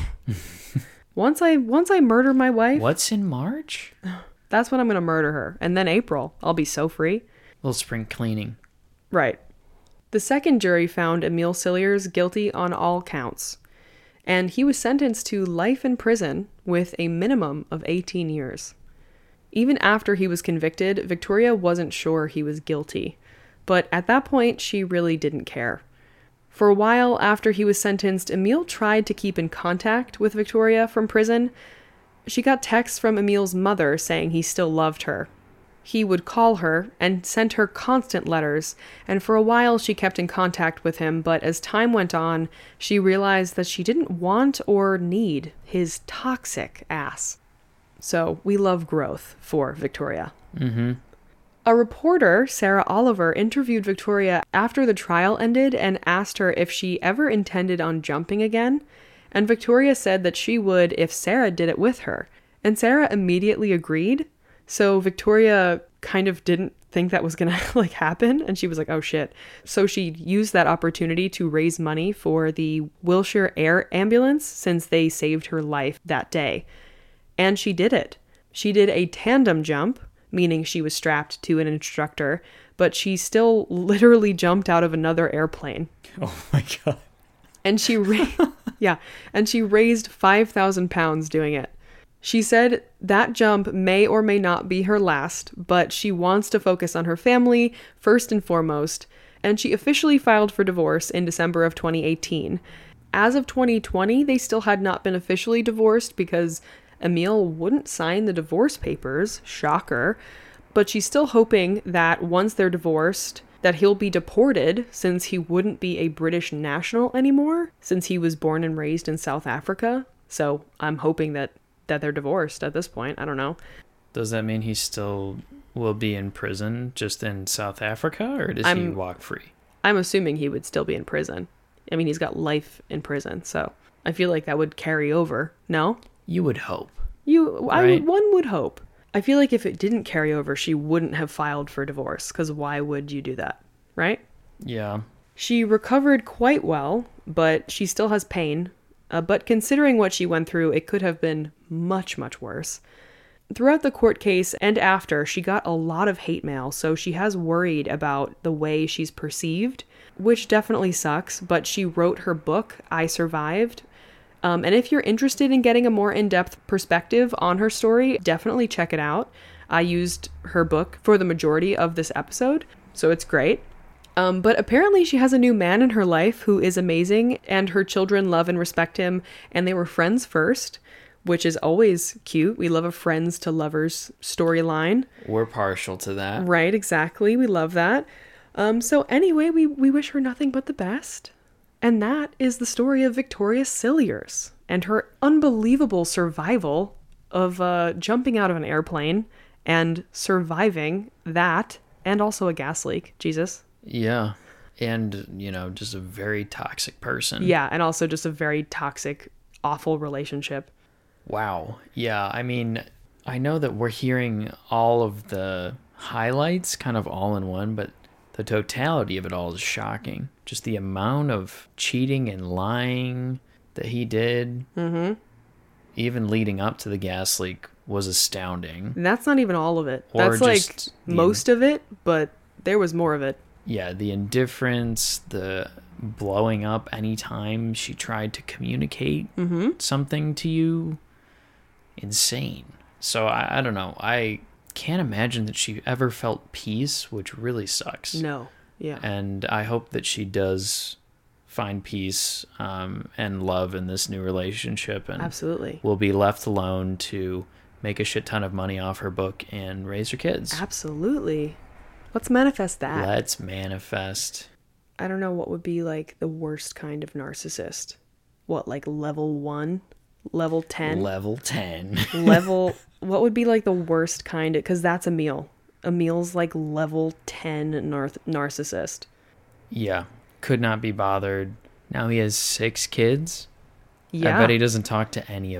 once I once I murder my wife, What's in March? that's when I'm going to murder her. And then April, I'll be so free. Little spring cleaning. Right. The second jury found Emil Cilliers guilty on all counts, and he was sentenced to life in prison with a minimum of eighteen years. Even after he was convicted, Victoria wasn't sure he was guilty, but at that point, she really didn't care. For a while after he was sentenced, Emil tried to keep in contact with Victoria from prison. She got texts from Emil's mother saying he still loved her. He would call her and sent her constant letters, and for a while she kept in contact with him, but as time went on, she realized that she didn't want or need his toxic ass. So we love growth for Victoria. Mm-hmm. A reporter, Sarah Oliver, interviewed Victoria after the trial ended and asked her if she ever intended on jumping again, and Victoria said that she would if Sarah did it with her, and Sarah immediately agreed. So Victoria kind of didn't think that was gonna like happen, and she was like, oh shit. So she used that opportunity to raise money for the Wilshire Air Ambulance since they saved her life that day. And she did it. She did a tandem jump, meaning she was strapped to an instructor, but she still literally jumped out of another airplane. Oh my God. And she ra- yeah, and she raised five thousand pounds doing it. She said that jump may or may not be her last, but she wants to focus on her family first and foremost, and she officially filed for divorce in December of twenty eighteen. As of twenty twenty, they still had not been officially divorced because Emil wouldn't sign the divorce papers, shocker, but she's still hoping that once they're divorced, that he'll be deported since he wouldn't be a British national anymore, since he was born and raised in South Africa. So I'm hoping that that they're divorced at this point. I don't know. Does that mean he still will be in prison just in South Africa, or does I'm, he walk free? I'm assuming he would still be in prison. I mean, he's got life in prison, so I feel like that would carry over. No? You would hope. You, I Right? would, one would hope. I feel like if it didn't carry over, she wouldn't have filed for divorce, because why would you do that, right? Yeah. She recovered quite well, but she still has pain. Uh, but considering what she went through, it could have been much, much worse. Throughout the court case and after, she got a lot of hate mail, so she has worried about the way she's perceived, which definitely sucks, but she wrote her book, I Survived. Um, and if you're interested in getting a more in-depth perspective on her story, definitely check it out. I used her book for the majority of this episode, so it's great. Um, but apparently she has a new man in her life who is amazing, and her children love and respect him, and they were friends first, which is always cute. We love a friends to lovers storyline. We're partial to that. Right, exactly. We love that. Um, so anyway, we, we wish her nothing but the best. And that is the story of Victoria Cilliers and her unbelievable survival of uh, jumping out of an airplane and surviving that, and also a gas leak. Jesus. Yeah. And, you know, just a very toxic person. Yeah, and also just a very toxic, awful relationship. Wow. Yeah, I mean, I know that we're hearing all of the highlights kind of all in one, but the totality of it all is shocking. Just the amount of cheating and lying that he did, Mm-hmm. even leading up to the gas leak, was astounding. And that's not even all of it. Or That's like just the- most of it, but there was more of it. Yeah, the indifference, the blowing up anytime she tried to communicate Mm-hmm. something to you. Insane. So I, I don't know. I can't imagine that she ever felt peace, which really sucks. No. Yeah. And I hope that she does find peace um, and love in this new relationship, and Absolutely. will be left alone to make a shit ton of money off her book and raise her kids. Absolutely. Let's manifest that. Let's manifest. I don't know what would be like the worst kind of narcissist. What, like level one? Level ten? Level ten. level, what would be like the worst kind? Because that's Emil. Emil's like level ten nar- narcissist. Yeah. Could not be bothered. Now he has six kids. Yeah. I bet he doesn't talk to any of them.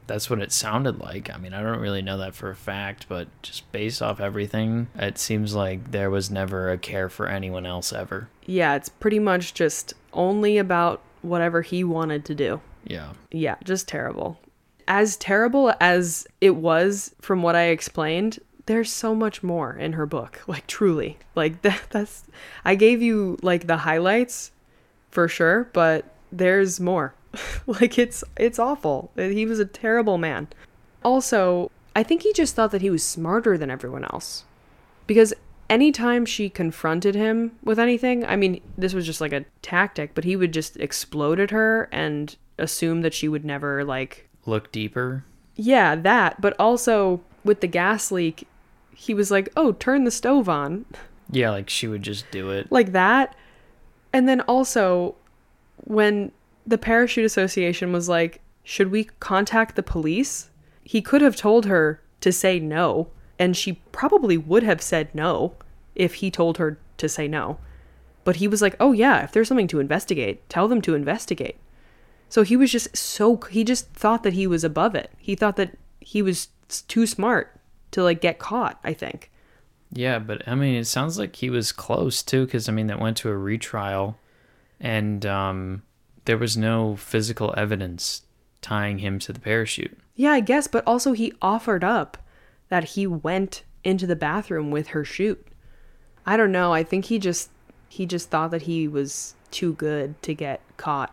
That's what it sounded like. I mean, I don't really know that for a fact, but just based off everything, it seems like there was never a care for anyone else ever. Yeah, it's pretty much just only about whatever he wanted to do. Yeah. Yeah, just terrible. As terrible as it was from what I explained, there's so much more in her book. Like, truly. Like, that, that's... I gave you, like, the highlights, for sure, but there's more. Like, it's it's awful. He was a terrible man. Also, I think he just thought that he was smarter than everyone else. Because anytime she confronted him with anything, I mean, this was just like a tactic, but he would just explode at her and assume that she would never, like... Look deeper? Yeah, that. But also, with the gas leak, he was like, oh, turn the stove on. Yeah, like she would just do it. Like that. And then also, when... the Parachute Association was like, should we contact the police? He could have told her to say no, and she probably would have said no if he told her to say no. But he was like, oh yeah, if there's something to investigate, tell them to investigate. So he was just so, he just thought that he was above it. He thought that he was too smart to like get caught, I think. Yeah, but I mean, it sounds like he was close too, because I mean, that went to a retrial, and um... there was no physical evidence tying him to the parachute. Yeah, I guess, but also he offered up that he went into the bathroom with her chute. I don't know, I think he just he just thought that he was too good to get caught.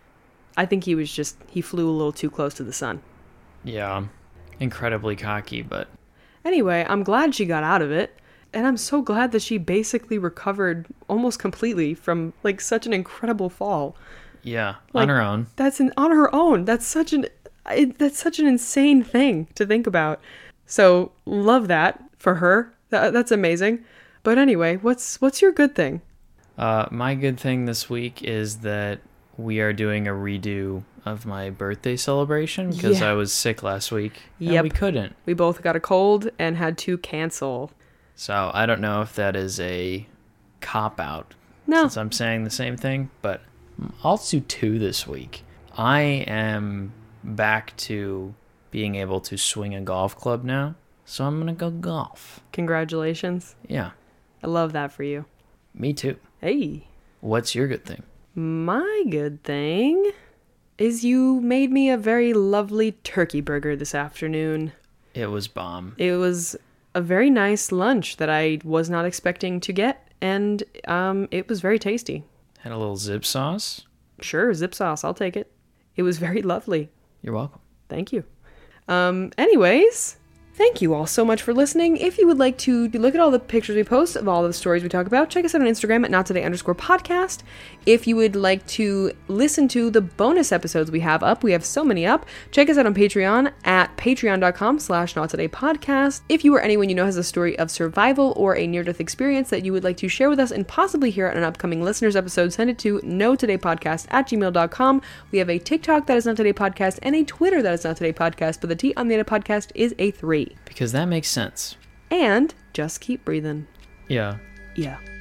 I think he was just, he flew a little too close to the sun. Yeah, incredibly cocky, but... Anyway, I'm glad she got out of it. And I'm so glad that she basically recovered almost completely from, like, such an incredible fall. Yeah, like, on her own. That's an on her own. That's such an it, that's such an insane thing to think about. So love that for her. That, that's amazing. But anyway, what's what's your good thing? Uh, my good thing this week is that we are doing a redo of my birthday celebration because Yeah. I was sick last week. And Yep. we couldn't. We both got a cold and had to cancel. So I don't know if that is a cop out. No. Since I'm saying the same thing, but I'll do two this week. I am back to being able to swing a golf club now, so I'm gonna go golf. Congratulations. Yeah, I love that for you. me too. Hey. What's your good thing? My good thing is you made me a very lovely turkey burger this afternoon. It was bomb. It was a very nice lunch that I was not expecting to get, and um, it was very tasty. Had a little zip sauce. Sure, zip sauce, I'll take it. It was very lovely. You're welcome. Thank you. Um, anyways, thank you all so much for listening. If you would like to look at all the pictures we post of all the stories we talk about, check us out on Instagram at nottoday underscore podcast. If you would like to listen to the bonus episodes we have up, we have so many up, check us out on Patreon at patreon.com slash nottodaypodcast. If you or anyone you know has a story of survival or a near-death experience that you would like to share with us and possibly hear on an upcoming listeners episode, send it to notodaypodcast at gmail dot com. We have a TikTok that is Not Today Podcast and a Twitter that is Not Today Podcast, but the T on the end of podcast is a three. Because that makes sense. And just keep breathing. Yeah. Yeah.